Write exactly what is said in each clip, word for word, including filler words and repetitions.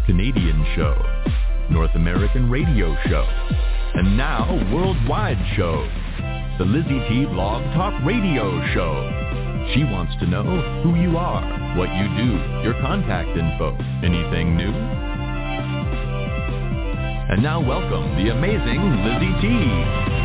Canadian show, North American radio show, and now worldwide shows. The Lizzie T Blog Talk Radio Show. She wants to know who you are, what you do, your contact info, anything new. And now welcome the amazing Lizzie T.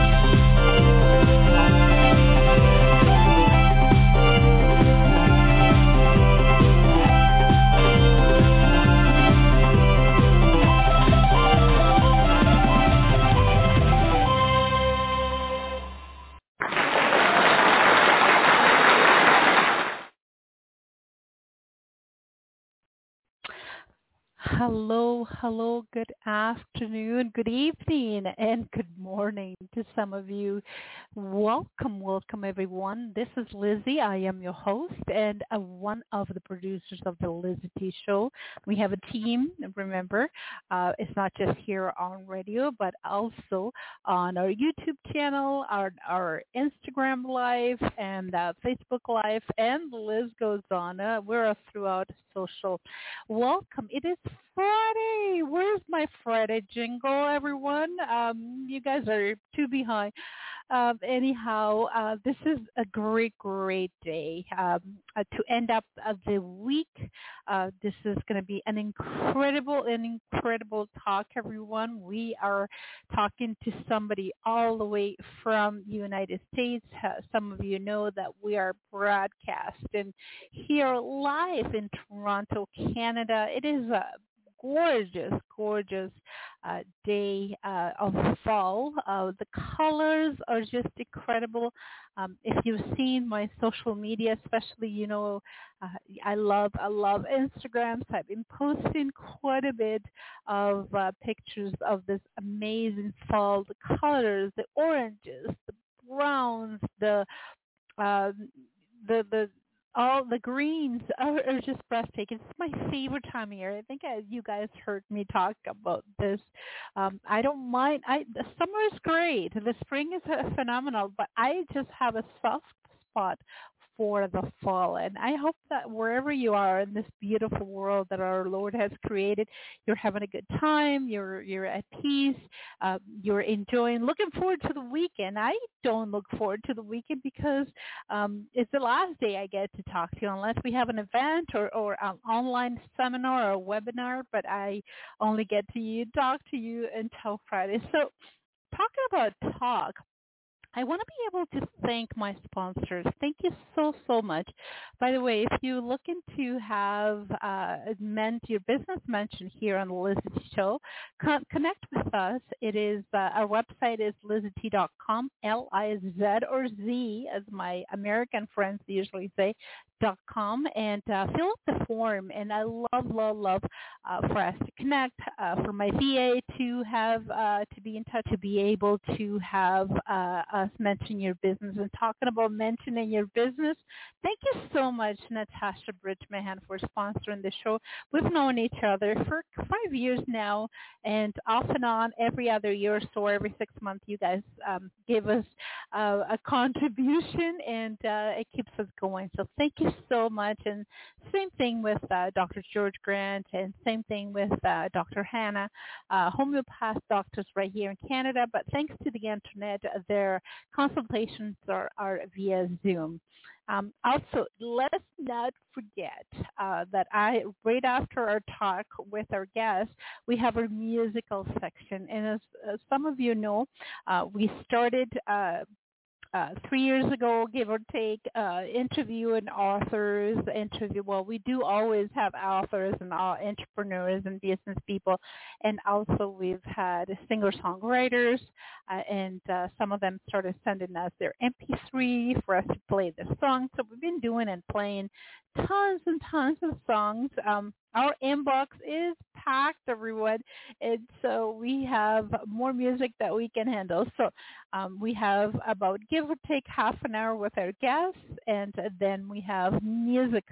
Hello, hello, good afternoon, good evening, and good morning to some of you. Welcome, welcome everyone. This is Lizzie. I am your host and uh, one of the producers of the Lizzie T Show. We have a team, remember, uh, it's not just here on radio, but also on our YouTube channel, our, our Instagram Live, and uh, Facebook Live, and the list goes on. Uh, we're throughout social. Welcome. It is Friday. Where's my Friday jingle, everyone? Um, you guys are too behind. Um, anyhow, uh, this is a great, great day um, uh, to end up uh, the week. Uh, this is going to be an incredible, an incredible talk, everyone. We are talking to somebody all the way from the United States. Uh, some of you know that we are broadcasting here live in Toronto, Canada. It is a gorgeous, gorgeous uh, day uh, of fall. Uh, the colors are just incredible. Um, if you've seen my social media, especially, you know, uh, I love, I love Instagram. So I've been posting quite a bit of uh, pictures of this amazing fall. The colors, the oranges, the browns, the uh, the the all the greens are, are just breathtaking. It's my favorite time of year. I think I, you guys heard me talk about this. Um, I don't mind. I the summer is great. The spring is uh, phenomenal, but I just have a soft spot for the fall. And I hope that wherever you are in this beautiful world that our Lord has created, you're having a good time, you're you're at peace, uh, you're enjoying, looking forward to the weekend. I don't look forward to the weekend because um, it's the last day I get to talk to you unless we have an event or, or an online seminar or a webinar, but I only get to you, talk to you until Friday. So talking about talk, I want to be able to thank my sponsors. Thank you so, so much. By the way, if you're looking to have uh, meant your business mentioned here on the Lizzie Show, con- connect with us. It is uh, our website is lizzie t dot com, L I Z or Z, as my American friends usually say, dot com, and uh, fill out the form. And I love, love, love uh, for us to connect, uh, for my V A to have uh, to be in touch, to be able to have uh, us mention your business. And talking about mentioning your business, thank you so much, Natasha Bridgman, for sponsoring the show. We've known each other for five years now, and off and on every other year or so, every six months, you guys um, give us uh, a contribution, and uh, it keeps us going. So thank you so much. And same thing with uh, Doctor George Grant, and same thing with uh, Doctor Hannah, uh, homeopath doctors right here in Canada. But thanks to the internet, their consultations are, are via Zoom. Um, also, let's not forget uh, that I, right after our talk with our guests, we have our musical section. And as, as some of you know, uh, we started uh, Uh, three years ago, give or take, uh, interviewing authors, interview, well, we do always have authors and all entrepreneurs and business people, and also we've had singer-songwriters, uh, and uh, some of them started sending us their M P three for us to play the songs, so we've been doing and playing tons and tons of songs. Um, our inbox is packed, everyone, and so we have more music that we can handle. So um, we have about, give or take, half an hour with our guests, and then we have music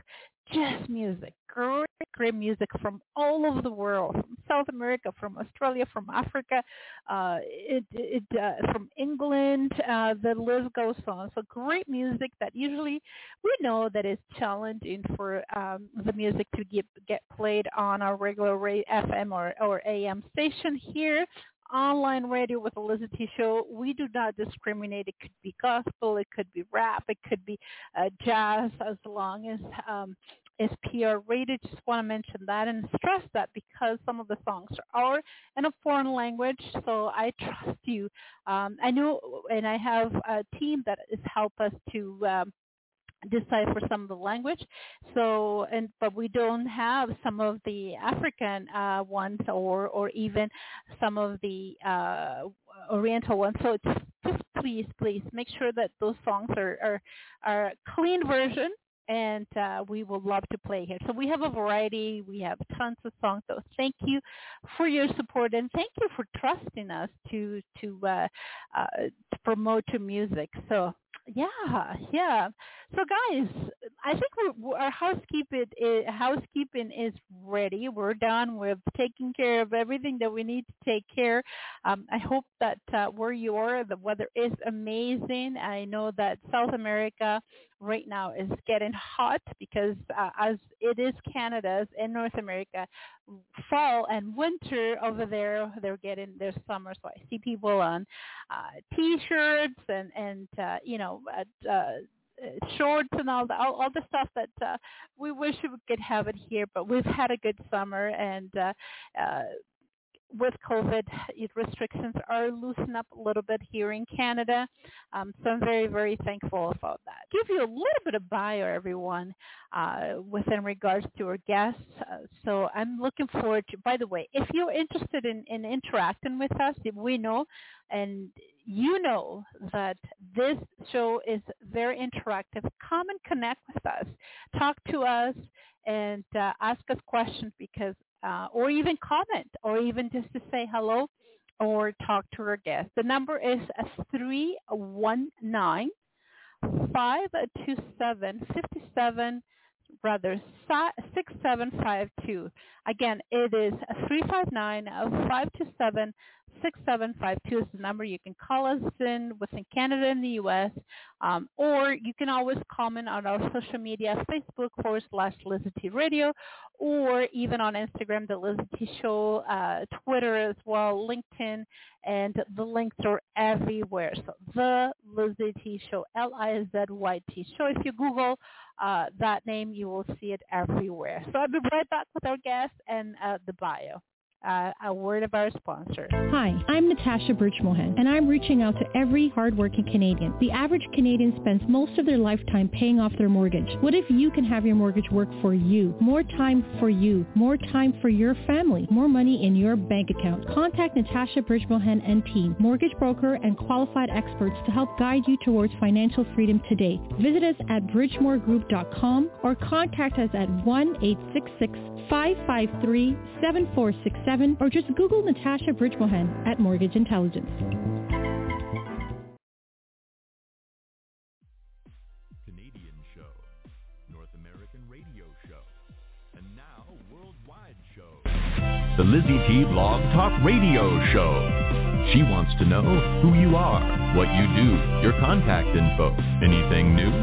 just music, great, great music from all over the world, from South America, from Australia, from Africa, uh, it, it uh, from England. Uh, the list goes on. So great music that usually we know that is challenging for um, the music to get get played on our regular ra- F M or, or A M station here. Online radio with the Lizzie T Show, we do not discriminate. It could be gospel, it could be rap, it could be uh, jazz, as long as um, it's P R rated. Just want to mention that and stress that because some of the songs are in a foreign language. So I trust you. Um, I know, and I have a team that is help us to. Um, decipher some of the language, so and but we don't have some of the African uh, ones or or even some of the uh, Oriental ones. So just, just please, please make sure that those songs are are, are clean version, and uh, we will love to play here. So we have a variety. We have tons of songs. So thank you for your support, and thank you for trusting us to to, uh, uh, to promote your music. So. Yeah, yeah. So, guys, I think we're, our housekeeping is, housekeeping is ready. We're done with taking care of everything that we need to take care. Um, I hope that uh, where you are, the weather is amazing. I know that South America right now is getting hot because uh, as it is Canada's in North America, fall and winter over there, they're getting their summer. So I see people on uh, T-shirts and, and uh, you know, uh, uh, shorts and all the all, all the stuff that uh, we wish we could have it here. But we've had a good summer, and uh, uh, with COVID, restrictions are loosened up a little bit here in Canada. Um, so I'm very, very thankful about that. Give you a little bit of bio, everyone, uh, within regards to our guests. Uh, so I'm looking forward to, by the way, if you're interested in, in interacting with us, if we know, and you know that this show is very interactive, come and connect with us. Talk to us and uh, ask us questions because Uh, or even comment, or even just to say hello or talk to our guest. The number is three one nine, five two seven, five seven, rather, six seven five two. Again, it is three five nine, five two seven, six seven five two is the number. You can call us in within Canada and the U S, um, or you can always comment on our social media, Facebook forward slash Lizzie T Radio, or even on Instagram, the Lizzie T Show, uh, Twitter as well, LinkedIn, and the links are everywhere. So the Lizzie T Show, L I Z Y T Show. If you Google uh, that name, you will see it everywhere. So I'll be right back with our guest and uh, the bio. Uh, a word of our sponsor. Hi, I'm Natasha Birchmohan, and I'm reaching out to every hardworking Canadian. The average Canadian spends most of their lifetime paying off their mortgage. What if you can have your mortgage work for you? More time for you. More time for your family. More money in your bank account. Contact Natasha Birchmohan and team, mortgage broker and qualified experts to help guide you towards financial freedom today. Visit us at bridgemore group dot com or contact us at one eight six six, five five three, seven four six seven or just Google Natasha Birchmohan at Mortgage Intelligence. Canadian show, North American radio show, and now worldwide show. The Lizzie T Blog Talk Radio Show. She wants to know who you are, what you do, your contact info, anything new?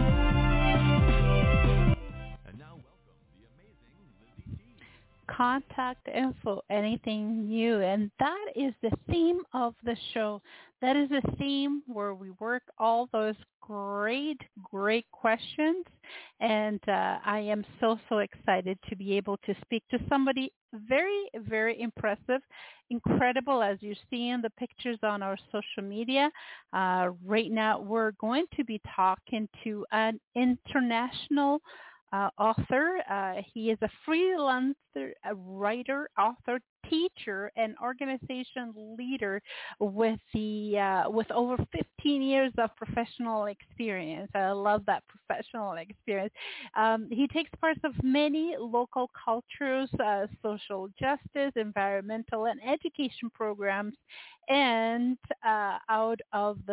Contact info, anything new. And that is the theme of the show. That is the theme where we work all those great, great questions. And uh, I am so, so excited to be able to speak to somebody very, very impressive, incredible, as you see in the pictures on our social media. Uh, right now, we're going to be talking to an international Uh, author. Uh, he is a freelancer, a writer, author, teacher, and organization leader with the uh, with over fifteen years of professional experience. I love that professional experience. Um, he takes part of many local cultures, uh, social justice, environmental, and education programs, and uh, out of the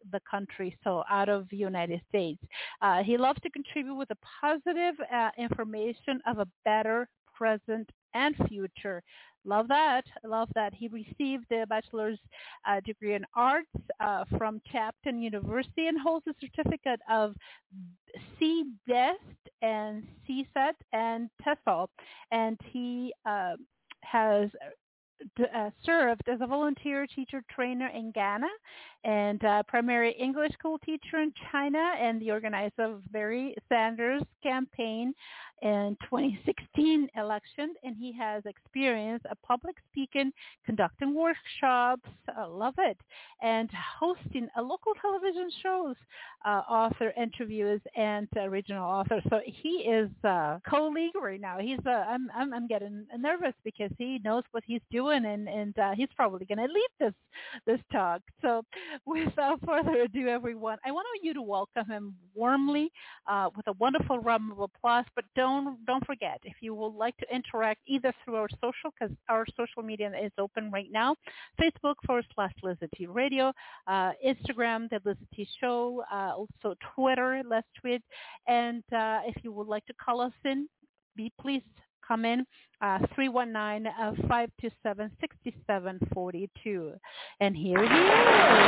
the country, so out of the United States. Uh, he loves to contribute with the positive uh, information of a better present and future. Love that. Love that. He received a bachelor's uh, degree in arts uh, from Chapman University and holds a certificate of C B E S T and C S E T and TESOL. And he uh, has Uh, served as a volunteer teacher trainer in Ghana and uh, primary English school teacher in China, and the organizer of Bernie Sanders campaign in twenty sixteen election. And he has experience of public speaking, conducting workshops, uh, love it, and hosting a local television shows, uh, author interviews, and uh, regional author. So he is a co-league right now. He's uh, I'm, I'm I'm getting nervous because he knows what he's doing, and and uh, he's probably going to lead this this talk. So without further ado, everyone, I want you to welcome him warmly uh, with a wonderful round of applause. But don't don't forget, if you would like to interact either through our social, because our social media is open right now, Facebook forward slash Lizzie T Radio, uh, Instagram, The Lizzie T Show, uh, also Twitter, Let's Tweet, and uh, if you would like to call us in, be pleased come in, uh, three one nine, five two seven, six seven four two. And here he is.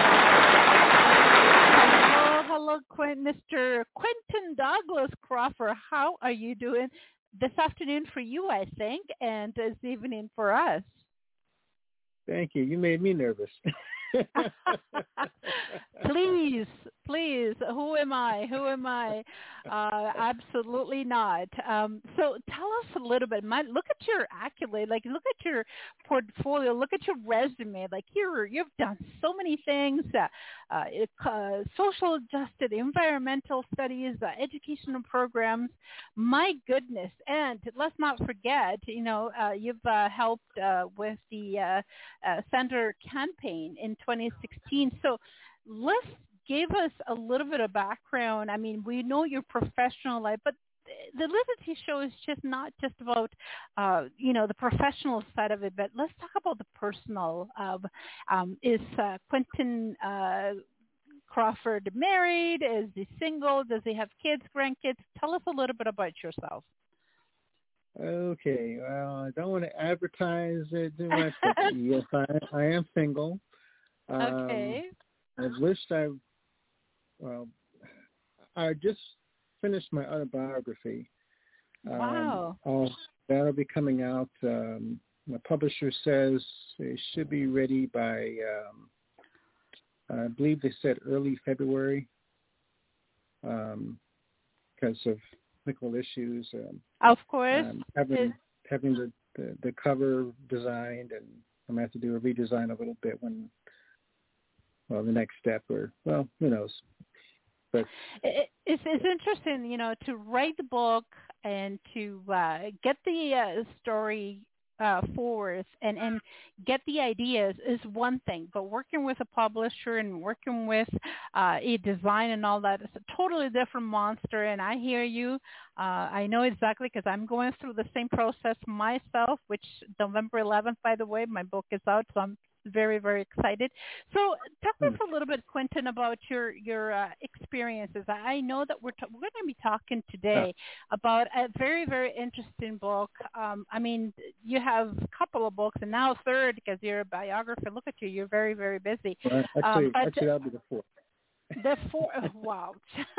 Hello, hello, Quint, Mister Quentin Douglas Crawford. How are you doing this afternoon for you, I think, and this evening for us? Thank you. You made me nervous. Please, please, who am I? Who am I? Uh, absolutely not. Um, so tell us a little bit. My, look at your accolade. Like, look at your portfolio. Look at your resume. Like, you're, you've done so many things, uh, uh, uh, social justice, environmental studies, uh, educational programs. My goodness. And let's not forget, you know, uh, you've uh, helped uh, with the uh, uh, Center campaign in twenty sixteen. So let's give us a little bit of background. I mean, we know your professional life, but the Lizzie T Show is just not just about, uh, you know, the professional side of it, but let's talk about the personal. Uh, um, is uh, Quentin uh, Crawford married? Is he single? Does he have kids, grandkids? Tell us a little bit about yourself. Okay, well, I don't want to advertise it too much, but yes, I, I am single. Um, okay. I've wished I, well, I just finished my autobiography. Wow. Um, that'll be coming out. Um, my publisher says it should be ready by, um, I believe they said early February, um, because of technical issues. Um, of course. Um, having it, having the, the, the cover designed, and I'm going to have to do a redesign a little bit when, well, the next step, or, well, who knows. But it, it's, it's interesting, you know, to write the book and to uh, get the uh, story uh, forth and, and get the ideas is one thing, but working with a publisher and working with uh, a design and all that is a totally different monster. And I hear you. Uh, I know exactly, because I'm going through the same process myself, which November eleventh, by the way, my book is out, so I'm very, very excited. So talk to us a little bit, Quentin, about your your uh, experiences. I know that we're, t- we're going to be talking today about a very, very interesting book. Um, I mean, you have a couple of books, and now a third, because you're a biographer. Look at you. You're very, very busy. Well, actually, um, but, actually, that'll be the fourth. The four, wow.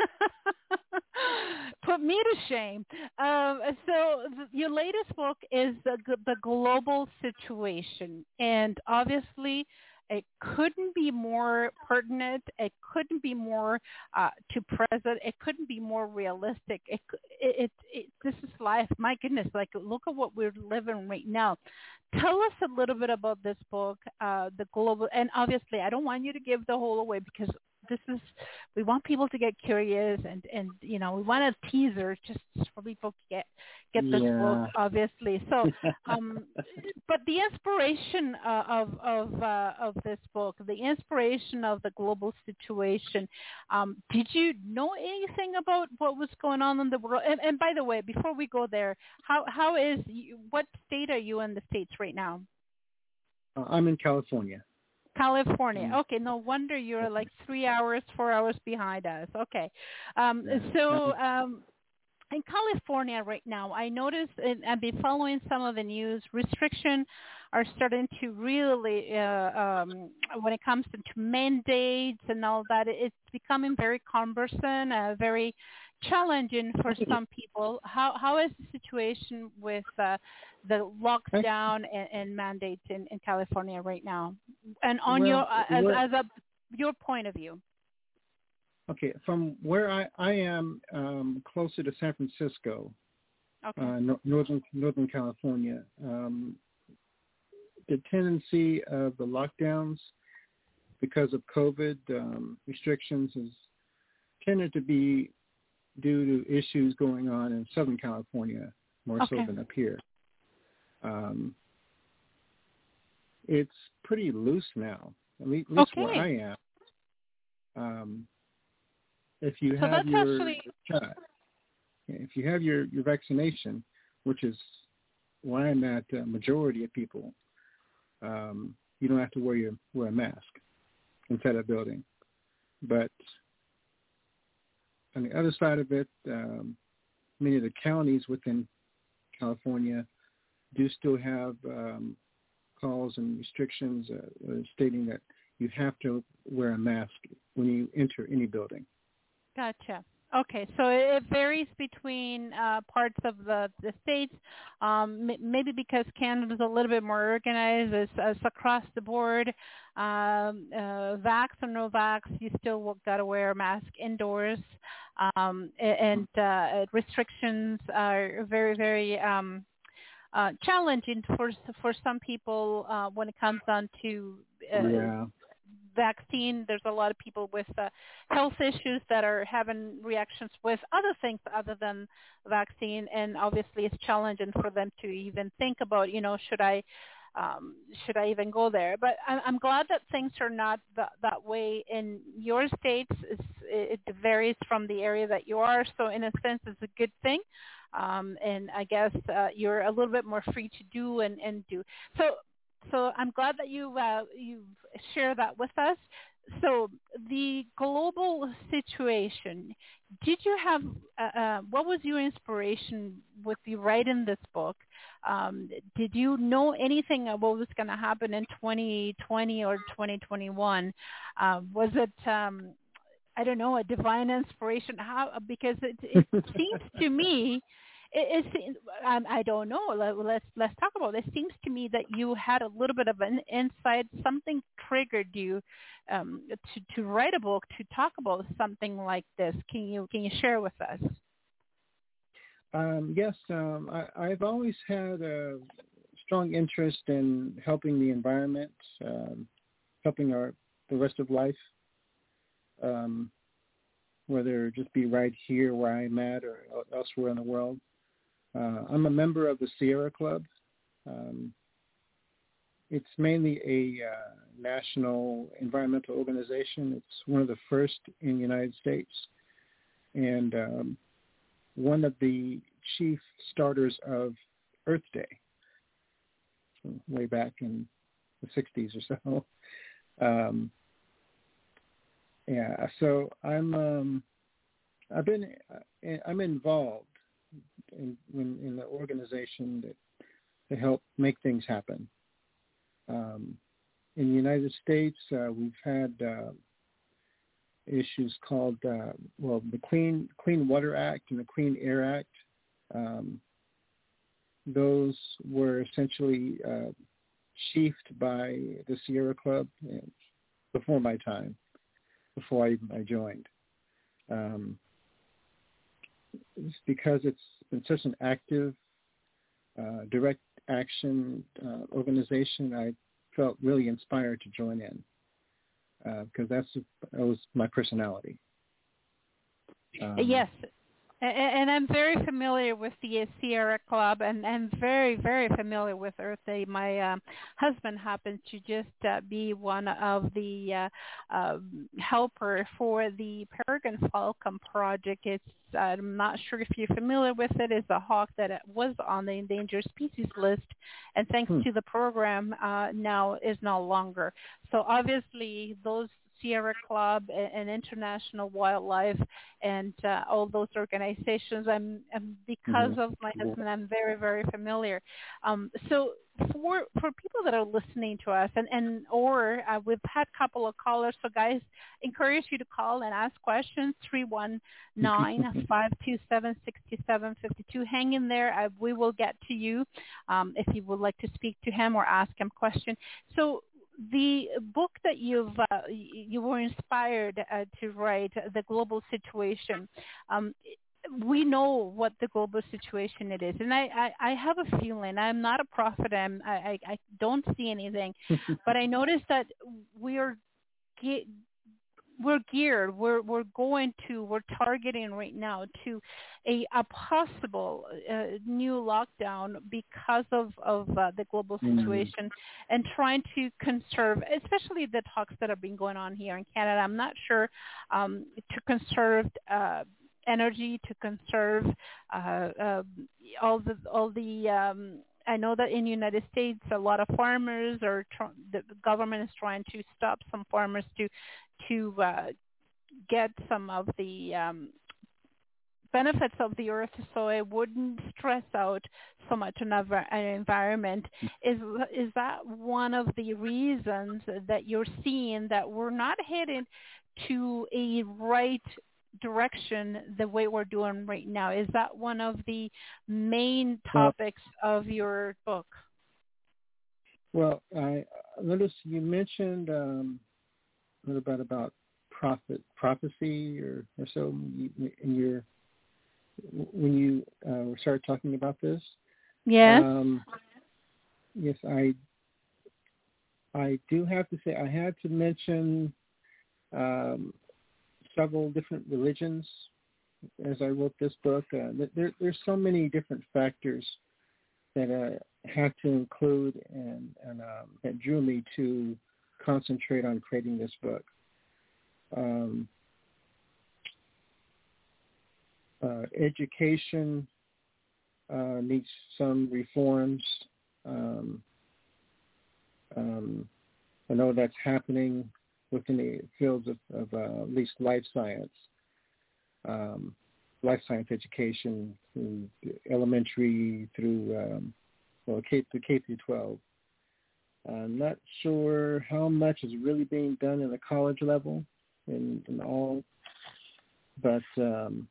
Put me to shame. Um, so th- your latest book is the, the Global Situation, and obviously it couldn't be more pertinent. It couldn't be more uh, to present. It couldn't be more realistic. It, it, it, it, this is life. My goodness, like, look at what we're living right now. Tell us a little bit about this book, uh, the Global, and obviously I don't want you to give the whole away, because this is, we want people to get curious, and, and you know, we want a teaser just for people to get get this yeah. book, obviously. So, um, but the inspiration uh, of of uh, of this book, the inspiration of the global situation, um, did you know anything about what was going on in the world? And, and by the way, before we go there, how how is you, what state are you in the States right now? Uh, I'm in California. California. Mm. Okay, no wonder you're like three hours, four hours behind us. Okay. Um, Yeah. so um, in California right now, I noticed, and I've been following some of the news, restrictions are starting to really, uh, um, when it comes to mandates and all that, it's becoming very cumbersome, uh, very challenging for some people. How How is the situation with uh, the lockdown and, and mandates in, in California right now? And on Well, your, uh, as, where, as a, your point of view. okay, from where I, I am um, closer to San Francisco, Okay. uh, no, Northern Northern California, um, the tendency of the lockdowns because of COVID um, restrictions has tended to be due to issues going on in Southern California more Okay. so than up here. Um, it's pretty loose now, at least Okay. where I am. Um, if you So have that's your actually shot, if you have your, your vaccination, which is where I'm at, uh, majority of people, um, you don't have to wear your wear a mask inside a building. But on the other side of it, um, many of the counties within California do still have um, calls and restrictions uh, uh, stating that you have to wear a mask when you enter any building. Gotcha. Okay, so it varies between uh, parts of the, the states, um, m- maybe because Canada's a little bit more organized. It's, it's across the board. Um, uh, vax or no vax, you still got to wear a mask indoors. Um, and uh, restrictions are very, very um, uh, challenging for for some people uh, when it comes down to uh, Yeah. vaccine. There's a lot of people with uh, health issues that are having reactions with other things other than vaccine, and obviously it's challenging for them to even think about, you know, should I um, should I even go there? But I'm, I'm glad that things are not that, that way in your states. It's, it varies from the area that you are, so in a sense it's a good thing. Um, and I guess uh, you're a little bit more free to do and, and do. So So I'm glad that you uh, you've shared that with us. So the global situation, did you have, uh, uh, what was your inspiration with you writing this book? Um, did you know anything about what was going to happen in twenty twenty or twenty twenty-one? Uh, was it, um, I don't know, a divine inspiration? How? Because it, it seems to me, It, it, um, I don't know. Let, let's let's talk about it. It seems to me that you had a little bit of an insight. Something triggered you um, to to write a book, to talk about something like this. Can you can you share with us? Um, yes, um, I, I've always had a strong interest in helping the environment, um, helping our the rest of life, um, whether it just be right here where I'm at or elsewhere in the world. Uh, I'm a member of the Sierra Club. Um, it's mainly a uh, national environmental organization. It's one of the first in the United States, and um, one of the chief starters of Earth Day, way back in the sixties or so. Um, yeah, so I'm um, I've been I'm involved in, in, in the organization that to help make things happen. Um, in the United States, uh, we've had uh, issues called, uh, well, the Clean Clean Water Act and the Clean Air Act. Um, those were essentially uh, chiefed by the Sierra Club before my time, before I, I joined. Um, it's because it's been such an active, uh, direct action uh, organization, I felt really inspired to join in because uh, that's that was my personality. Um, yes. And I'm very familiar with the Sierra Club, and and very, very familiar with Earth Day. My um, husband happens to just uh, be one of the uh, uh, helper for the Peregrine Falcon project. It's I'm not sure if you're familiar with it. It's a hawk that was on the endangered species list, and thanks Hmm. to the program uh, now is no longer. So obviously those Sierra Club and, and International Wildlife and uh, all those organizations, I'm, I'm because Mm-hmm. of my husband, I'm very, very familiar. Um, so for for people that are listening to us, and, and or uh, we've had a couple of callers, so guys, encourage you to call and ask questions, three one nine, five two seven, six seven five two. Hang in there. Uh, we will get to you um, if you would like to speak to him or ask him a question. So the book that you've uh, you were inspired uh, to write, The Global Situation, um, we know what the global situation it is, and I, I, I have a feeling, I'm not a prophet, I'm, I, I don't see anything, but I noticed that we are ge- we're geared, we're we're going to, we're targeting right now to a, a possible uh, new lockdown because of, of uh, the global situation, mm. and trying to conserve, especially the talks that have been going on here in Canada. I'm not sure um, to conserve uh, energy, to conserve uh, uh, all the all the um, I know that in the United States, a lot of farmers are tr- the government is trying to stop some farmers to to uh, get some of the um, benefits of the earth, so it wouldn't stress out so much another an environment. Is is that one of the reasons that you're seeing that we're not headed to a right direction the way we're doing right now? Is that one of the main topics well, of your book? Well, I noticed you mentioned um, a little bit about prophet prophecy or, or so in your when you uh, started talking about this. Yes. Um, yes, I I do have to say I had to mention um, several different religions as I wrote this book. Uh, there, there's so many different factors that I had to include and, and um, that drew me to concentrate on creating this book. Um, uh, education uh, needs some reforms. Um, um, I know that's happening within the fields of, of uh, at least life science, um, life science education through elementary through um, well K to K through twelve. I'm not sure how much is really being done in the college level and, and all, but um,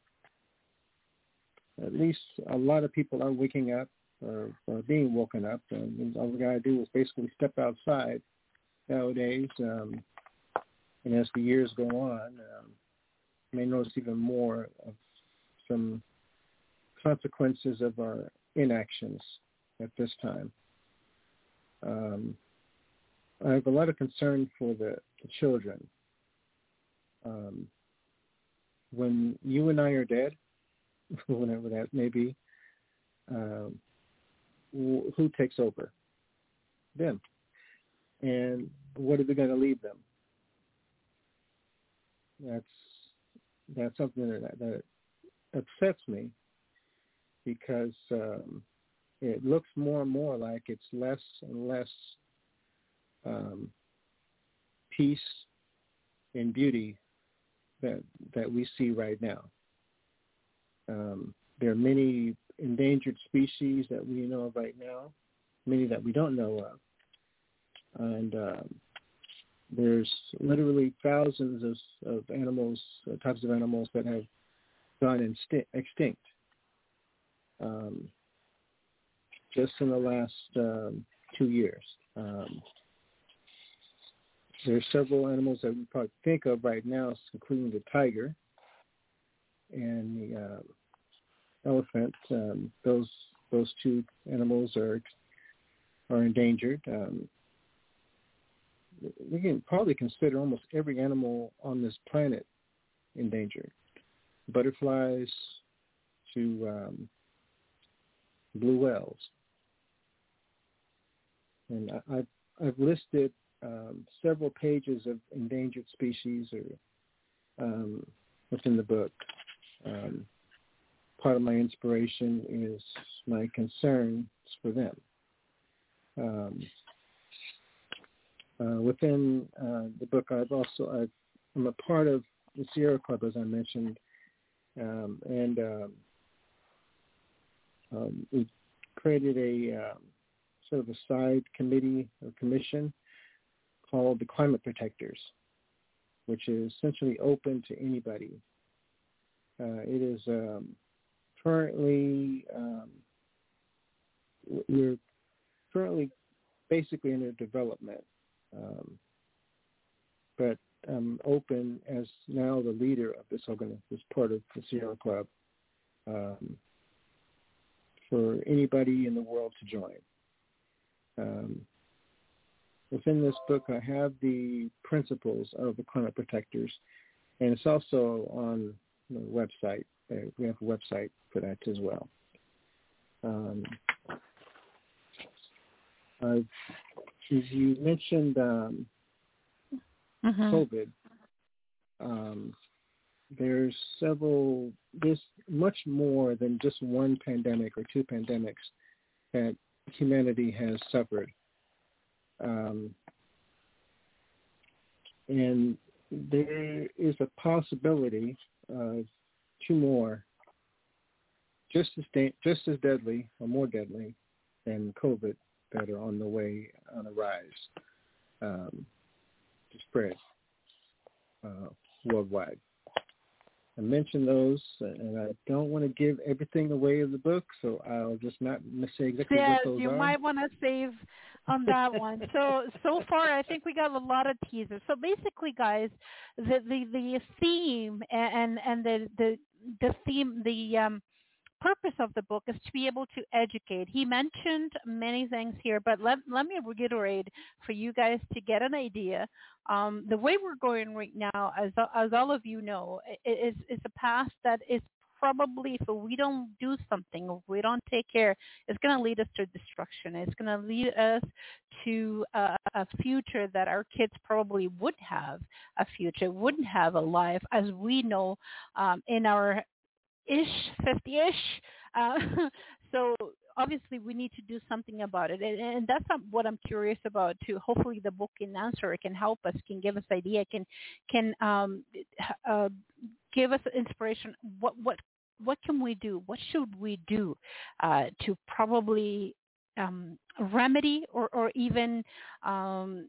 at least a lot of people are waking up or, or being woken up, and all we got to do is basically step outside nowadays. Um, and as the years go on, um, you may notice even more of some consequences of our inactions at this time. Um, I have a lot of concern for the, the children. Um, when you and I are dead, whenever that may be, um, wh- who takes over? Them. And what are they going to leave them? That's that's something that, that upsets me because um, it looks more and more like it's less and less um, peace and beauty that that we see right now. Um, there are many endangered species that we know of right now, many that we don't know of. And um, there's literally thousands of, of animals, uh, types of animals that have gone insti- extinct um, just in the last um, two years. Um, there are several animals that we probably think of right now, including the tiger and the uh, elephant. Um, those those two animals are are endangered. Um, we can probably consider almost every animal on this planet endangered. Butterflies to um, blue whales. And I, I've, I've listed um, several pages of endangered species or um, within the book. Um, part of my inspiration is my concern for them. Um, uh, within uh, the book, I've also I've, I'm a part of the Sierra Club, as I mentioned, um, and um, um, we created a um, sort of a side committee or commission called the Climate Protectors, which is essentially open to anybody. Uh, it is um, currently, um, we're currently basically under development, um, but I'm open as now the leader of this organization, this part of the Sierra Club, um, for anybody in the world to join. Um, within this book, I have the principles of the Climate Protectors, and it's also on the website. Uh, we have a website for that as well. Um, I've, as you mentioned, um, mm-hmm. COVID. Um, there's several. There's much more than just one pandemic or two pandemics that humanity has suffered, um, and there is a possibility of two more, just as da- just as deadly or more deadly than COVID, that are on the way on a rise um, to spread uh, worldwide. I mentioned those, and I don't want to give everything away in the book, so I'll just not say exactly yes, what those you are. You might want to save on that one. So so far, I think we got a lot of teasers. So basically, guys, the the, the theme and and the the the theme the um, purpose of the book is to be able to educate. He mentioned many things here, but let let me reiterate for you guys to get an idea. Um, the way we're going right now, as as all of you know, is is a path that is probably, if we don't do something, if we don't take care, it's going to lead us to destruction. It's going to lead us to a, a future that our kids probably would have a future, wouldn't have a life as we know um, in our ish, fifty-ish. Uh, so obviously we need to do something about it. And, and that's what I'm curious about too. Hopefully the book can answer, it can help us, can give us idea, can can um, uh, give us inspiration. What what what can we do? What should we do uh, to probably um, remedy or, or even um,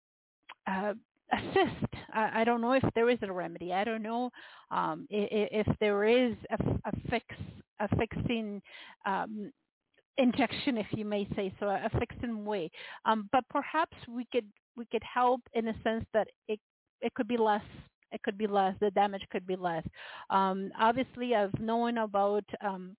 uh, assist? I, I don't know if there is a remedy. I don't know um, if, if there is a, a fix, a fixing um, injection, if you may say so, a fixing way. Um, but perhaps we could we could help in a sense that it it could be less. It could be less. The damage could be less. Um, obviously, I've known about um,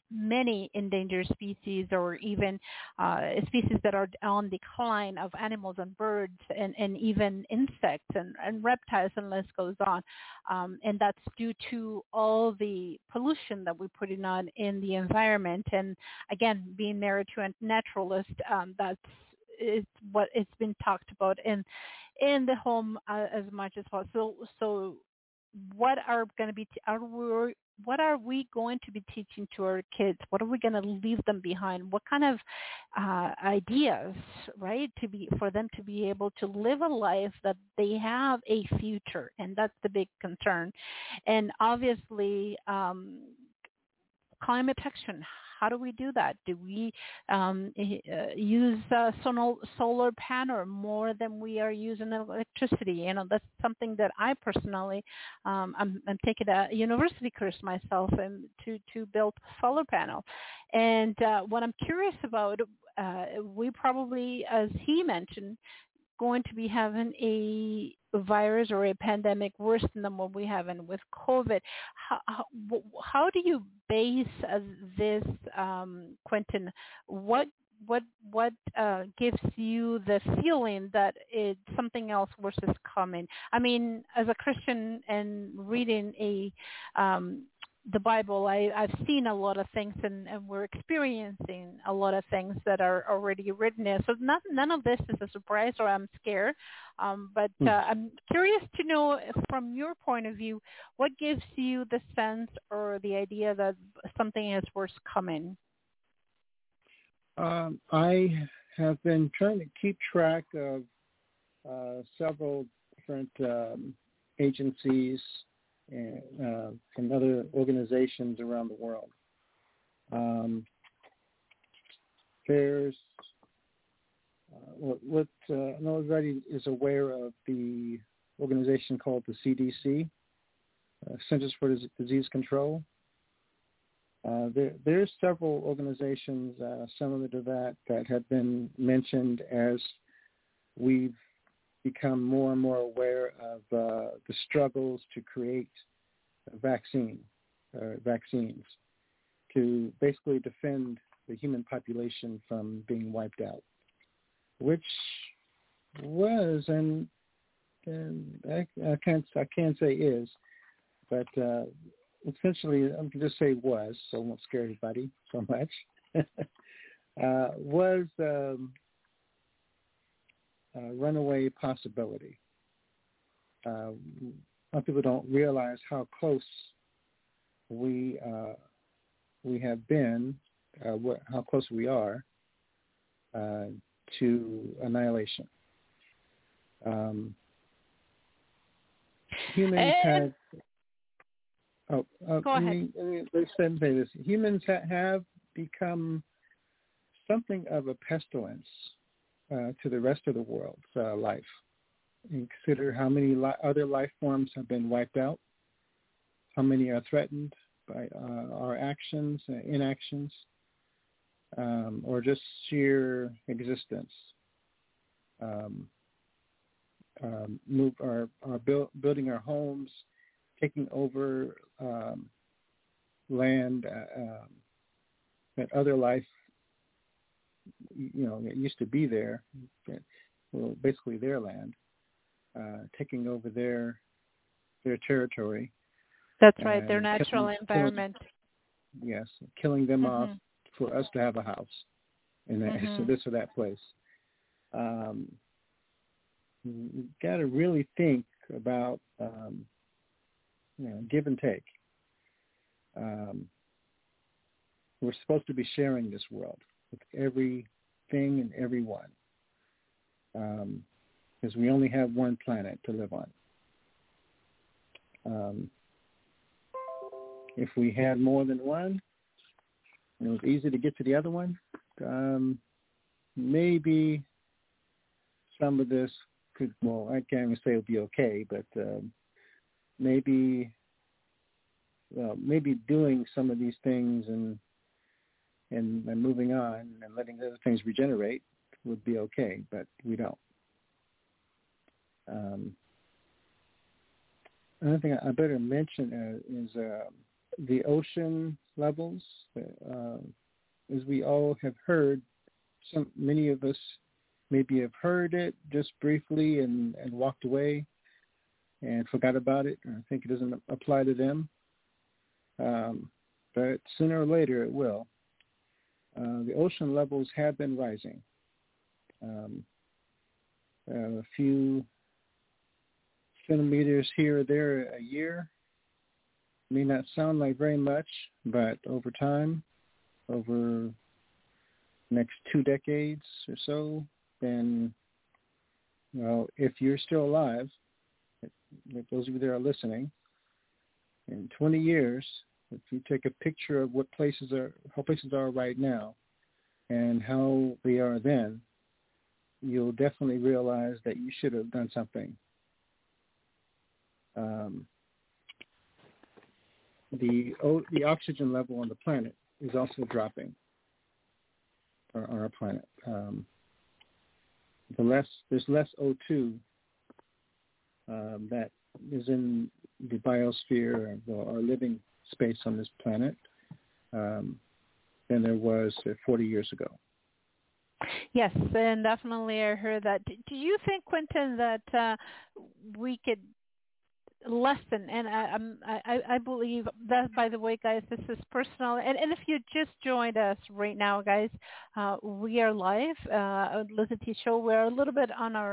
many endangered species, or even uh, species that are on decline of animals and birds, and, and even insects and, and reptiles, and the list goes on. Um, and that's due to all the pollution that we're putting on in the environment. And again, being married to a naturalist, um, that's is what it's been talked about in in the home uh, as much as possible. So, so what are going to be t- are we what are we going to be teaching to our kids? What are we going to leave them behind? What kind of uh, ideas, right, to be for them to be able to live a life that they have a future, and that's the big concern. And obviously, um, climate protection. How do we do that? Do we um, uh, use uh, solar, solar panel more than we are using electricity? You know, that's something that I personally, um, I'm, I'm taking a university course myself and to, to build a solar panel. And uh, what I'm curious about, uh, we probably, as he mentioned, going to be having a virus or a pandemic worse than what we have in with COVID. How, how, how do you base uh, this, um, Quentin? What what what uh, gives you the feeling that it something else worse is coming? I mean, as a Christian and reading a um, the Bible, I, I've seen a lot of things, and, and we're experiencing a lot of things that are already written there. So not, none of this is a surprise, or I'm scared. Um, but uh, I'm curious to know, from your point of view, what gives you the sense or the idea that something is worse coming? Um, I have been trying to keep track of uh, several different um, agencies and, uh, and other organizations around the world. Um, there's uh, what, what uh, I know everybody is aware of the organization called the C D C, uh, Centers for Disease Control. Uh, there, there's several organizations uh, similar to that that have been mentioned as we've become more and more aware of uh, the struggles to create a vaccine, uh, vaccines, to basically defend the human population from being wiped out, which was and, and I, I can't I can't say is, but uh, essentially I can just say was, so I won't scare everybody so much. uh, was um, a runaway possibility. Uh, some people don't realize how close we uh, we have been, uh, what, how close we are uh, to annihilation. Um, humans have. Oh, uh, Go ahead. I mean, I mean, let's say this: humans ha- have become something of a pestilence uh, to the rest of the world's uh, life. And consider how many li- other life forms have been wiped out, how many are threatened by uh, our actions, uh, inactions, um, or just sheer existence. Um, um, move our, our build, building our homes, taking over um, land uh, um, that other life, you know, that used to be there, well, basically their land, uh, taking over their their territory. That's right, their and natural killing, environment. Killing, yes, killing them mm-hmm. off for us to have a house in that, mm-hmm. so this or that place. Um, you got to really think about, um, you know, give and take. Um, we're supposed to be sharing this world with everything and everyone, um, because we only have one planet to live on. Um, if we had more than one, and it was easy to get to the other one, um, maybe some of this could, well, I can't even say it would be okay, but um, maybe, well, maybe doing some of these things and, and and moving on and letting other things regenerate would be okay, but we don't. Um, another thing I better mention uh, is uh, the ocean levels. Uh, as we all have heard, some many of us maybe have heard it just briefly and, and walked away and forgot about it. I think it doesn't apply to them. Um, but sooner or later it will. Uh, the ocean levels have been rising. Um, uh, a few centimeters here or there a year may not sound like very much, but over time, over the next two decades or so, then, well, if you're still alive, if those of you that are listening, in twenty years, if you take a picture of what places are, how places are right now and how they are then, you'll definitely realize that you should have done something. Um, the the oxygen level on the planet is also dropping on our planet. Um, the less there's less O two um, that is in the biosphere or our living space on this planet um, than there was uh, forty years ago. Yes, and definitely I heard that. Do you think, Quentin, that uh, we could lessen, and I, I, I believe that, by the way, guys, this is personal, and, and if you just joined us right now, guys, uh, we are live, uh, Liz and T Show. We're a little bit on our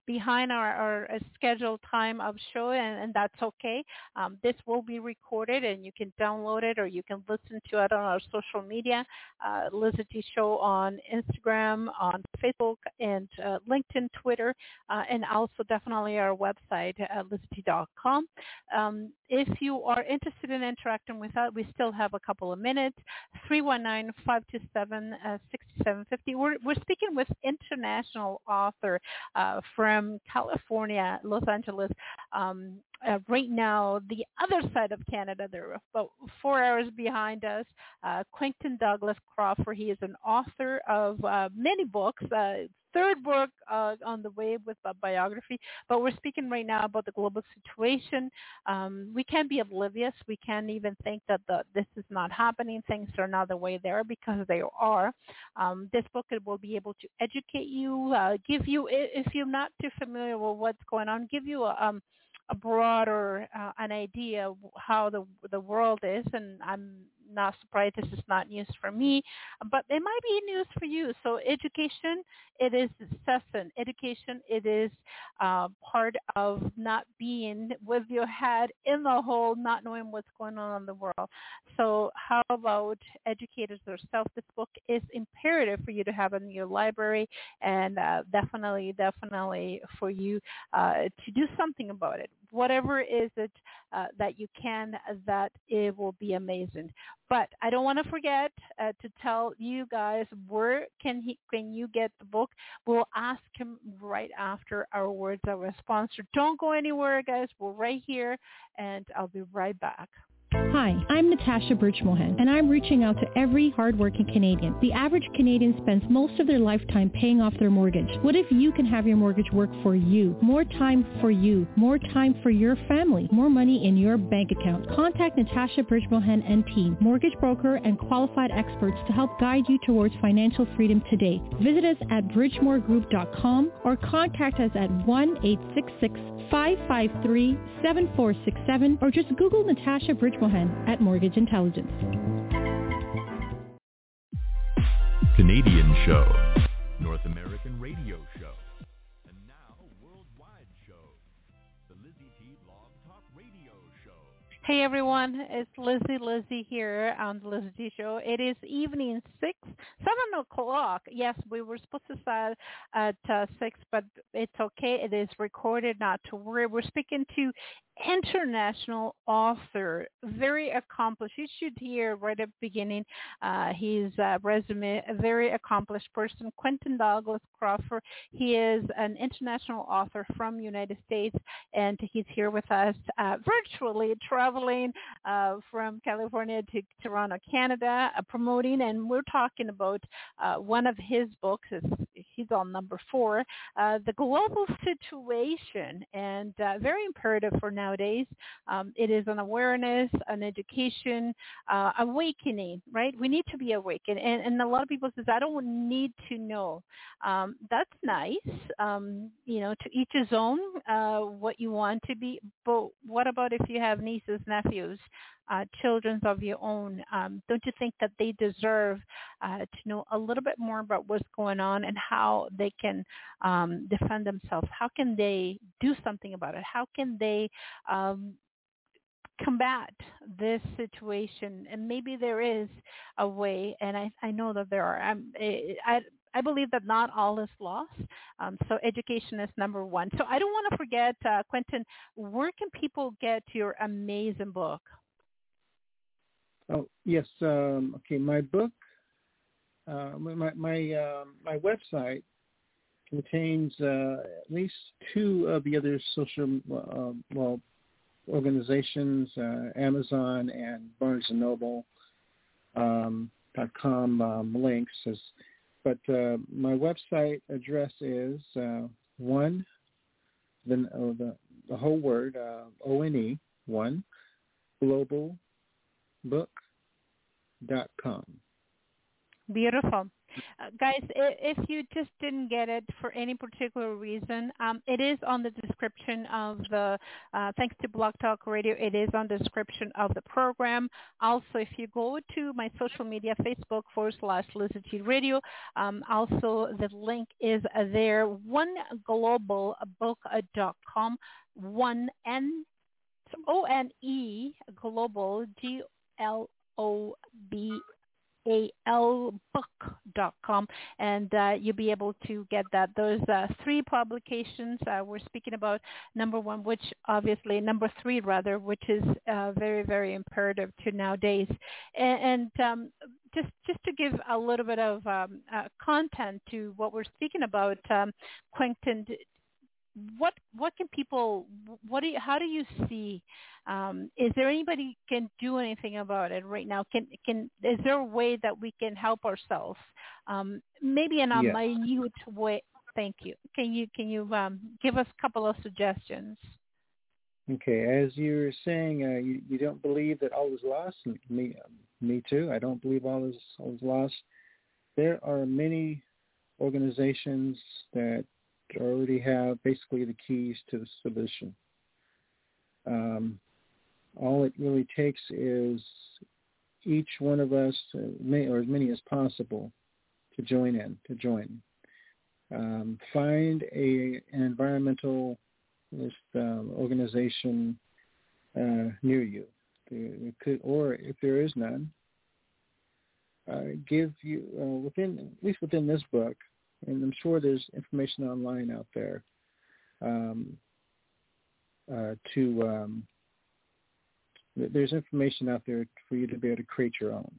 behind our, our uh, scheduled time of show, and, and that's okay. Um, this will be recorded, and you can download it or you can listen to it on our social media, uh, Lizzie T Show on Instagram, on Facebook, and uh, LinkedIn, Twitter, uh, and also definitely our website, uh, lizzie t dot com. Um, if you are interested in interacting with us, we still have a couple of minutes. three one nine, five two seven, six seven five zero. We're, we're speaking with international author uh, from California, Los Angeles. Um, uh, right now, the other side of Canada, they're about four hours behind us. Uh, Quentin Douglas Crawford. He is an author of uh, many books. Uh, third book uh, on the way with a biography, but we're speaking right now about the global situation. Um, we can't be oblivious. We can't even think that the, this is not happening. Things are not the way they are, because they are. Um, this book will be able to educate you, uh, give you, if you're not too familiar with what's going on, give you a, um, a broader uh, an idea of how the the world is. And I'm not surprised this is not news for me, but it might be news for you. So education, it is incessant. Education, it is uh, part of not being with your head in the hole, not knowing what's going on in the world. So how about educators themselves? This book is imperative for you to have in your library, and uh, definitely, definitely for you uh, to do something about it. Whatever is it uh, that you can, that it will be amazing. But I don't want to forget uh, to tell you guys, where can he, can you get the book? We'll ask him right after our words of our sponsor. Don't go anywhere, guys. We're right here, and I'll be right back. Hi, I'm Natasha Birchmohan, and I'm reaching out to every hardworking Canadian. The average Canadian spends most of their lifetime paying off their mortgage. What if you can have your mortgage work for you? More time for you. More time for your family. More money in your bank account. Contact Natasha Birchmohan and team, mortgage broker and qualified experts, to help guide you towards financial freedom today. Visit us at bridgemore group dot com or contact us at one eight six six, five five three, seven four six seven, or just Google Natasha Birchmohan at Mortgage Intelligence. Canadian show, North American radio show, and now worldwide show, the Lizzie T Blog Talk Radio Show. Hey everyone, it's Lizzie Lizzie here on the Lizzie T Show. It is evening six, seven o'clock. Yes, we were supposed to start at uh, six, but it's okay. It is recorded, not to worry. We're speaking to international author, very accomplished. You should hear right at the beginning uh, his uh, resume, a very accomplished person, Quentin Douglas Crawford. He is an international author from the United States, and he's here with us uh, virtually, traveling uh, from California to Toronto, Canada, uh, promoting, and we're talking about uh, one of his books. He's on number four, uh, The Global Situation, and uh, very imperative for now. Nowadays, um, it is an awareness, an education, uh, awakening, right? We need to be awakened. And, and a lot of people says, I don't need to know. Um, that's nice. Um, you know, to each his own, uh, what you want to be. But what about if you have nieces, nephews, uh, children of your own? Um, don't you think that they deserve uh, to know a little bit more about what's going on and how they can um, defend themselves? How can they do something about it? How can they um, combat this situation? And maybe there is a way, and I, I know that there are. I'm, I, I believe that not all is lost. Um, so education is number one. So I don't want to forget, uh, Quentin, where can people get your amazing book? Oh, yes. Um, okay, my book, uh, my my, uh, my website contains uh, at least two of the other social, uh, well, organizations, uh, Amazon and Barnes and Noble um, dot com um, links. As, but uh, my website address is uh, one, the, oh, the the whole word uh, O N E one global book dot com. Beautiful. Uh, guys, if you just didn't get it for any particular reason, um, it is on the description of the, uh, thanks to Blog Talk Radio, it is on the description of the program. Also, if you go to my social media, Facebook forward slash Lizzie T Radio, um, also the link is there, one global book dot com, one N, O N E, global, G L O B A L book dot com, and uh, you'll be able to get that. Those uh, three publications uh, we're speaking about, number one, which obviously, number three rather, which is uh, very, very imperative to nowadays. And, and um, just just to give a little bit of um, uh, content to what we're speaking about, um, Quentin, what what can people, what do you, how do you see, um, is there anybody can do anything about it right now? Can can is there a way that we can help ourselves? Um, maybe in a Yes. minute way. Thank you. Can you can you um, give us a couple of suggestions? Okay, as you're saying, uh, you, you don't believe that all is lost. Me, me too. I don't believe all is all is lost. There are many organizations that already have basically the keys to the solution. Um, all it really takes is each one of us, uh, may, or as many as possible, to join in, to join. Um, find a an environmental um, organization uh, near you, it could, or if there is none, uh, give you uh, within at least within this book. And I'm sure there's information online out there um, uh, to, um, there's information out there for you to be able to create your own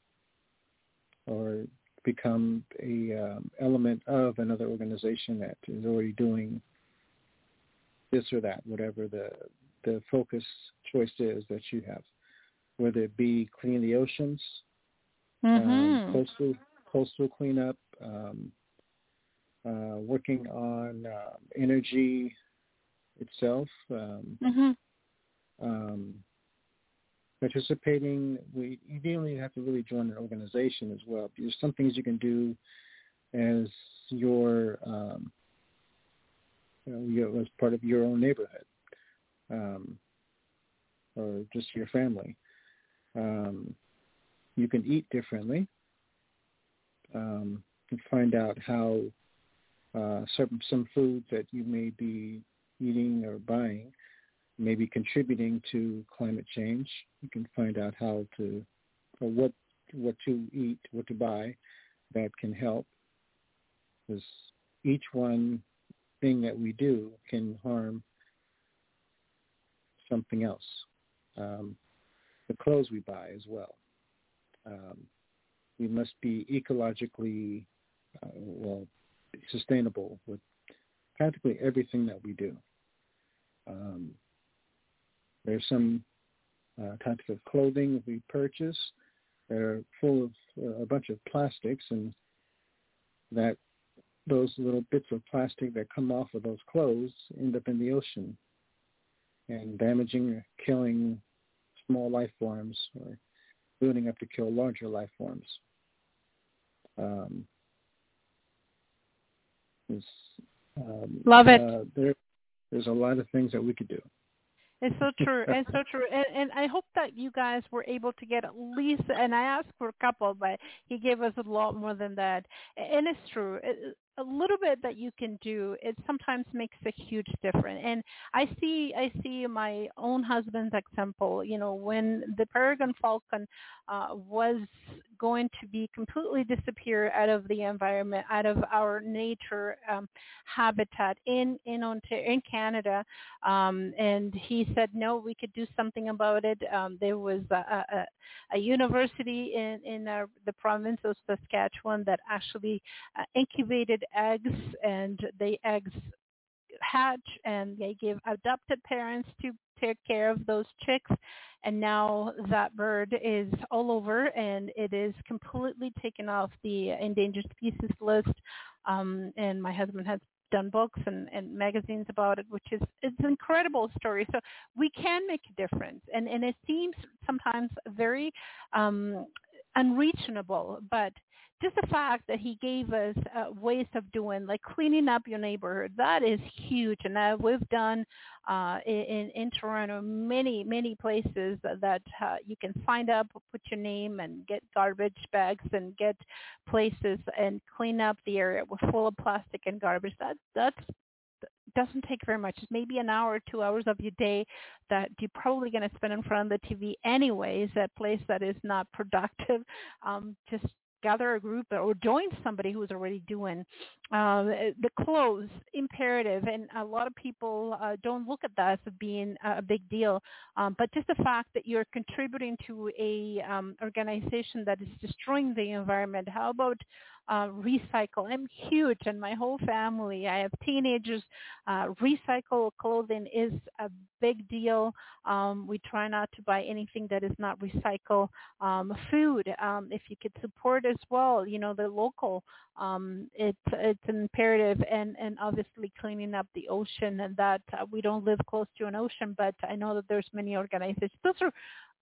or become a um, element of another organization that is already doing this or that, whatever the, the focus choice is that you have, whether it be cleaning the oceans, mm-hmm. um, coastal, coastal cleanup, um, Uh, working on uh, energy itself, um, mm-hmm. um, participating. We, you don't even have to really join an organization as well. There's some things you can do as your, um, you know, your, as part of your own neighborhood, um, or just your family. Um, you can eat differently. Um, and find out how Uh, some some foods that you may be eating or buying may be contributing to climate change. You can find out how to, or what what to eat, what to buy that can help. Because each one thing that we do can harm something else. Um, the clothes we buy as well. Um, we must be ecologically, uh, well, sustainable with practically everything that we do. Um, there's some uh, types of clothing we purchase that are full of uh, a bunch of plastics, and that those little bits of plastic that come off of those clothes end up in the ocean and damaging or killing small life forms or building up to kill larger life forms. Um, Um, Love it. Uh, there, there's a lot of things that we could do. It's so true. It's so true. And, and I hope that you guys were able to get at least, and I asked for a couple, but he gave us a lot more than that. And it's true. It, a little bit that you can do, it sometimes makes a huge difference. And I see, I see my own husband's example. You know, when the peregrine falcon uh, was going to be completely disappear out of the environment, out of our nature um, habitat in in Ontario, in Canada, um, and he said, no, we could do something about it. Um, there was a, a, a university in in our, the province of Saskatchewan that actually uh, incubated eggs, and the eggs hatch, and they give adopted parents to take care of those chicks. And now that bird is all over, and it is completely taken off the endangered species list. Um, and my husband has done books and, and magazines about it, which is it's an incredible story. So we can make a difference, and and it seems sometimes very um, unreachable, but just the fact that he gave us uh, ways of doing, like cleaning up your neighborhood, that is huge. And uh, we've done uh, in, in Toronto many, many places that uh, you can sign up, put your name, and get garbage bags and get places and clean up the area with full of plastic and garbage. That that's doesn't take very much. It's maybe an hour or two hours of your day that you're probably going to spend in front of the T V anyways, a place that is not productive. Um, just gather a group or join somebody who's already doing uh, the clothes, imperative. And a lot of people uh, don't look at that as being a big deal. Um, but just the fact that you're contributing to a um, organization that is destroying the environment. How about uh, recycle? I'm huge, and my whole family, I have teenagers. Uh, recycle clothing is a big deal. Um, we try not to buy anything that is not recycle. Um, food, um, if you could support as well, you know, the local, um, it's it's an imperative, and, and obviously cleaning up the ocean, and that uh, we don't live close to an ocean, but I know that there's many organizations. Those are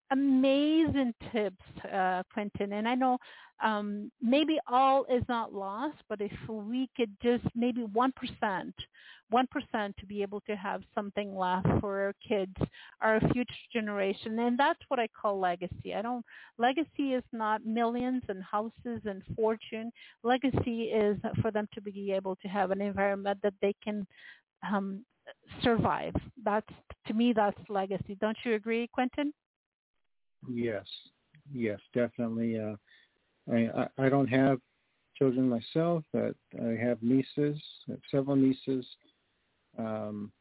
amazing tips, uh, Quentin. And I know um, maybe all is not lost, but if we could just maybe one percent, one percent to be able to have something left for our kids, our future generation. And that's what I call legacy. I don't, legacy is not millions and houses and fortune. Legacy is for them to be able to have an environment that they can um, survive. That's, to me, that's legacy. Don't you agree, Quentin? Yes, yes, definitely. Uh, I, I I don't have children myself, but I have nieces, I have several nieces, um,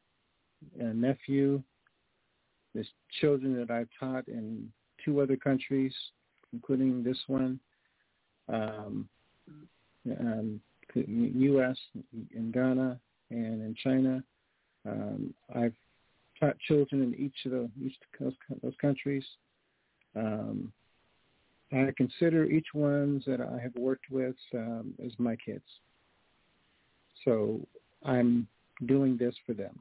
a nephew. There's children that I've taught in two other countries, including this one, um, um, U S, in Ghana, and in China. Um, I've taught children in each of the, each of those, those countries. Um, I consider each one that I have worked with um, as my kids. So I'm doing this for them.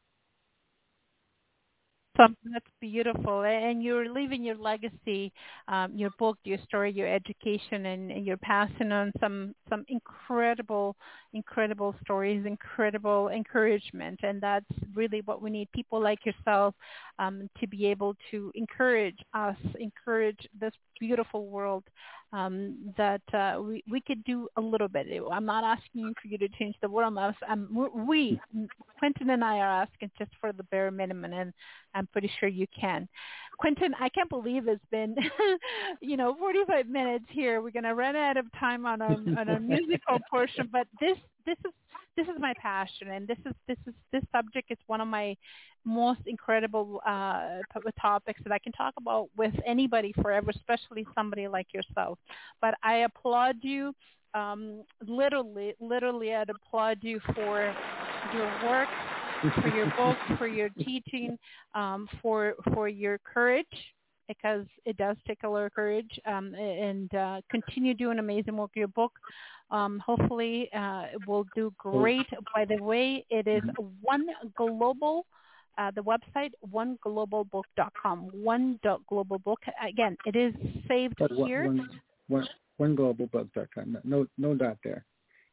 So that's beautiful. And you're leaving your legacy, um, your book, your story, your education, and, and you're passing on some, some incredible, incredible stories, incredible encouragement. And that's really what we need, people like yourself um, to be able to encourage us, encourage this beautiful world um, that uh, we, we could do a little bit. I'm not asking for you to change the world. I'm, I'm, we, Quentin and I are asking just for the bare minimum, and I'm pretty sure you can. Quentin, I can't believe it's been, you know, forty-five minutes here. We're going to run out of time on a, on a musical portion, but this, this is, this is my passion, and this is, this is, this subject is one of my most incredible uh, topics that I can talk about with anybody forever, especially somebody like yourself. But I applaud you. Um, literally, literally, I'd applaud you for your work, for your book, for your teaching, um, for for your courage, because it does take a lot of courage, um, and uh, continue doing amazing work. Your book, um, hopefully, uh, will do great. By the way, it is One Global. Uh, the website, one global book dot com, one global book. Again, it is saved but one, here. One, one, one global book dot com. No, no dot there.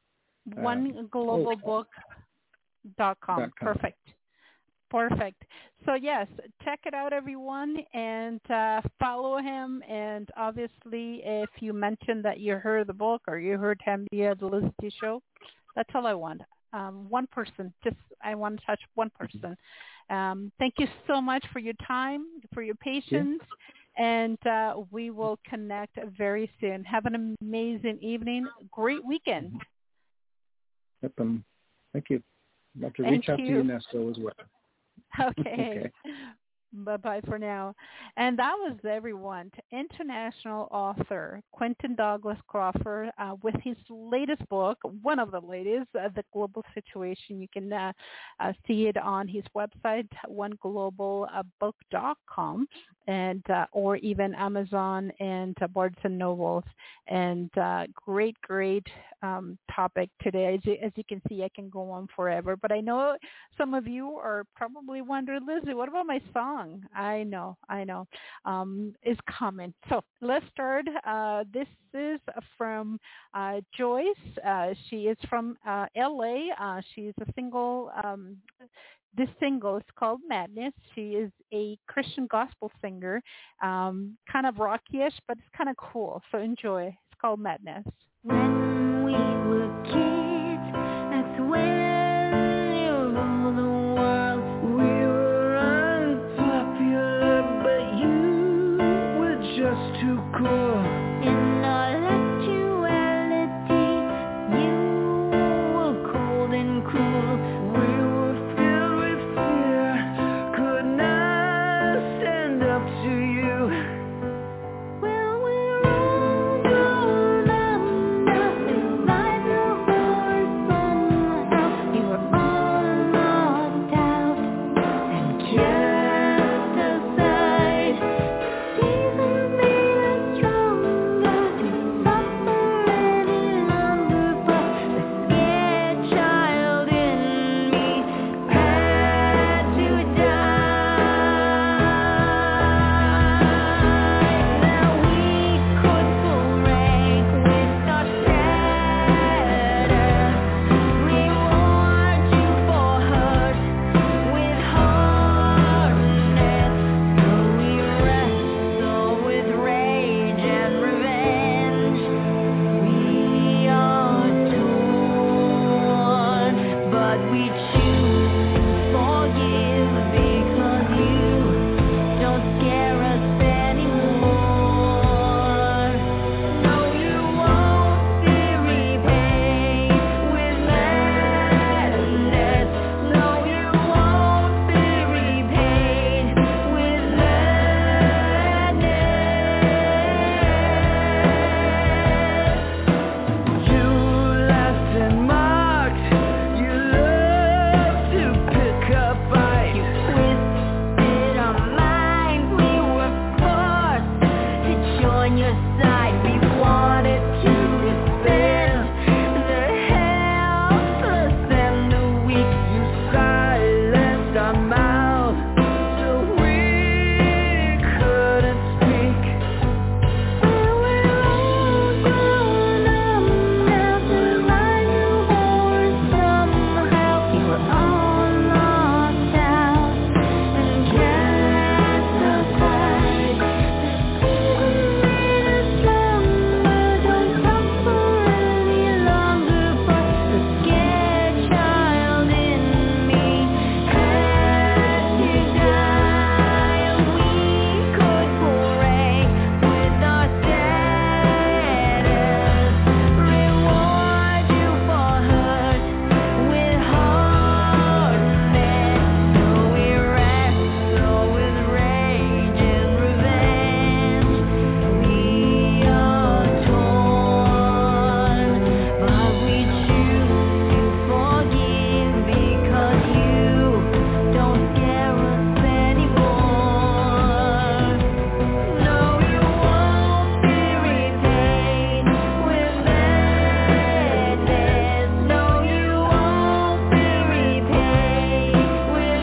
one global book dot com. Uh, oh. Perfect. Perfect. So yes, check it out, everyone, and uh, follow him. And obviously, if you mentioned that you heard the book or you heard him via the Liz T show, that's all I want. Um, one person. Just I want to touch one person. Um, thank you so much for your time, for your patience, yeah. and uh, we will connect very soon. Have an amazing evening. Great weekend. Yep, um, thank you. I'd like to thank reach out you. to UNESCO as well. Okay. Okay. Bye-bye for now. And that was everyone. International author Quentin Douglas Crawford uh, with his latest book, one of the latest, uh, The Global Situation. You can uh, uh, see it on his website, one global book dot com, and uh, or even Amazon and uh, Barnes and Nobles. And uh, great, great um, topic today. As you, as you can see, I can go on forever. But I know some of you are probably wondering, Lizzie, what about my son? song. I know, I know, um, is coming. So let's start. Uh, this is from uh, Joyce. Uh, she is from uh, L A. Uh, she's a single. Um, this single is called Madness. She is a Christian gospel singer, um, kind of rocky-ish, but it's kind of cool. So enjoy. It's called Madness. When we were kids, that's when you ruled the world. We were unpopular, but you were just too cool. In our actuality, you were cold and cruel. We were filled with fear, could not stand up to you. Well, we're all grown up now, inside the horse somehow. You were all locked out and cast aside. Jesus made us stronger to suffer any longer, but the scared child in me had to die. Now we could pull rank with our shadows, reward you for hurt with hardness. So we wrestle with rage and revenge. We are torn, but we choose to forgive because you don't scare us anymore. No, you won't be repaid with madness. No, you won't be repaid with madness. You left and marked. You love to pick a fight. You twisted our minds. We were forced to join your side. We wanted to defend the helpless and the weak. You silenced our mouths so we couldn't speak. Well, we're all grown up now to find you horse somehow. You were all locked out and cast aside. Jesus made us stronger, don't suffer any longer, but the scared child in me had to die. We could pull rank with our status, reward you for hurt with hardness. So we wrestle with rage and revenge. We are torn, but we choose to forgive because you don't scare us anymore. No, you won't be repaid with madness. No, you won't be repaid with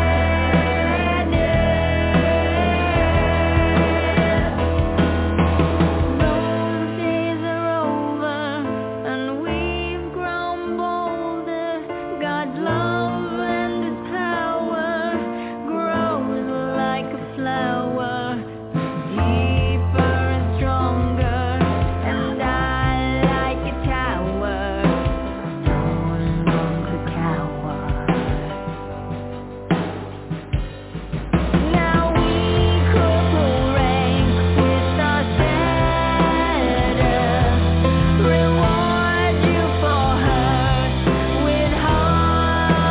madness. Those days are over and we've grown bolder. God's love and His power grows like a flower, deeper and stronger, and I like a tower, no longer cower. Now we could pull rank with our status, reward you for hurt with hardness.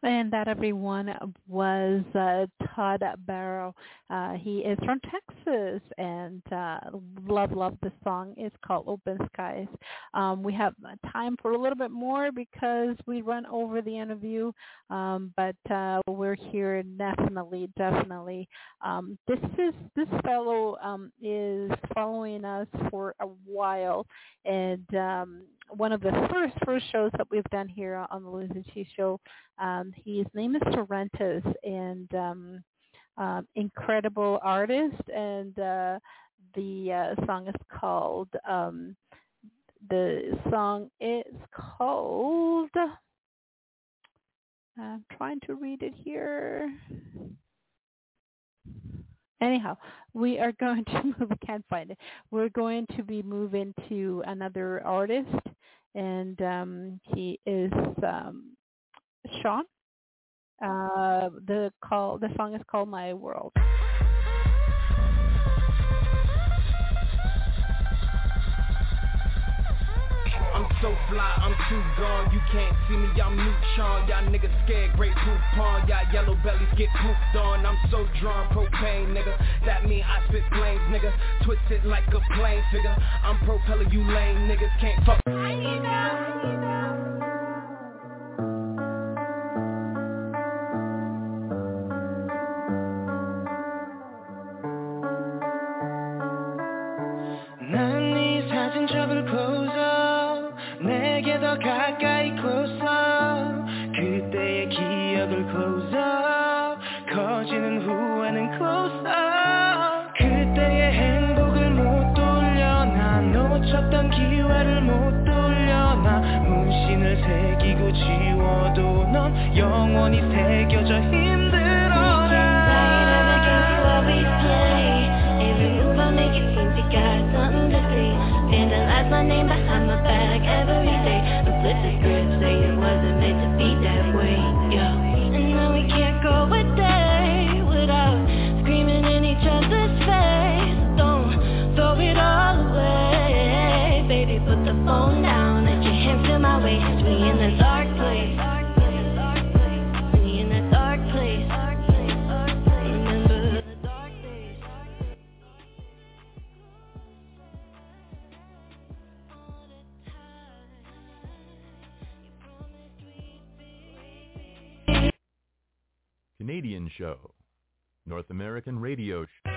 And that, everyone, was uh, Todd Barrow. Uh, he is from Texas, and uh, love, love the song. It's called Open Skies. Um, we have time for a little bit more because we run over the interview, um, but uh, we're here definitely, definitely. Um, this is this fellow um, is following us for a while, and um, one of the first first shows that we've done here on the Lizzie T Show. Um, his name is Sorrentos, and um, um, incredible artist, and uh, the uh, song is called, um, the song is called, I'm trying to read it here. Anyhow, we are going to move, I can't find it. We're going to be moving to another artist, and um, he is um, Sean. Uh, the call, the song is called My World. I'm so fly, I'm too gone. You can't see me, I'm neutron. Y'all niggas scared, great poop pond. Y'all yellow bellies get pooped on. I'm so drawn, propane, nigga. That mean I spit flames, nigga. Twisted like a plane figure. I'm propeller, you lame niggas can't fuck. I need that. 내게 더 가까이 close up 그때의 기억을 close up 커지는 후회는 close up 그때의 행복을 못 돌려 나 놓쳤던 기회를 못 돌려 나 문신을 새기고 지워도 넌 영원히 새겨져 힘들어라 Every move I make it seems you got something to say Vandalize my name behind my back every day But flip the script, say it wasn't meant to be that way, yeah And now we can't go a day without screaming in each other's face Don't throw it all away Baby, put the phone down, let your hands to my waist We in the dark place We in the dark place Remember the dark days Canadian show, North American radio show.